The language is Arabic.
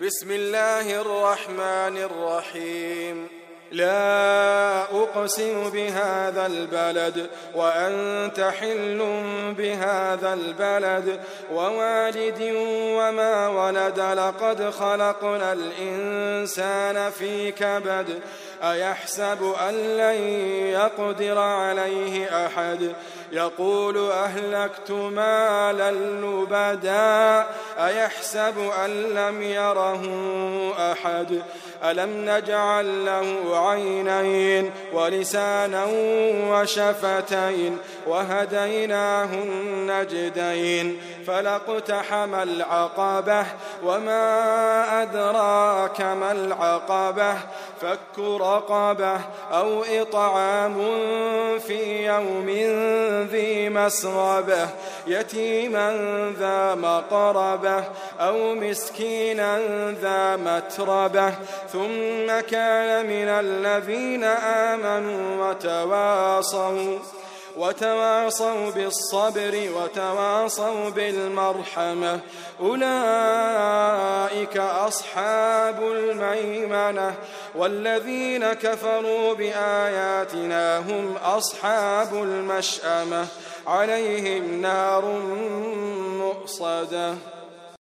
بسم الله الرحمن الرحيم. لا أقسم بهذا البلد وأنت حل بهذا البلد ووالد وما ولد لقد خلقنا الإنسان في كبد أيحسب أن لن يقدر عليه أحد يقول أهلكت مالا لبدا أيحسب أن لم يره أحد ألم نجعل له عينين ولسانا وشفتين وهديناه النجدين فلاقتحم العقبة وما أدراك ما العقبة فك رقبة أو إطعام في يوم ذي مسغبة يتيما ذا مقربة أو مسكينا ذا متربة ثم كان من الذين آمنوا وتواصوا بالصبر وتواصوا بالمرحمة أولئك أصحاب الميمنة والذين كفروا بآياتنا هم أصحاب المشأمة عليهم نار مؤصدة.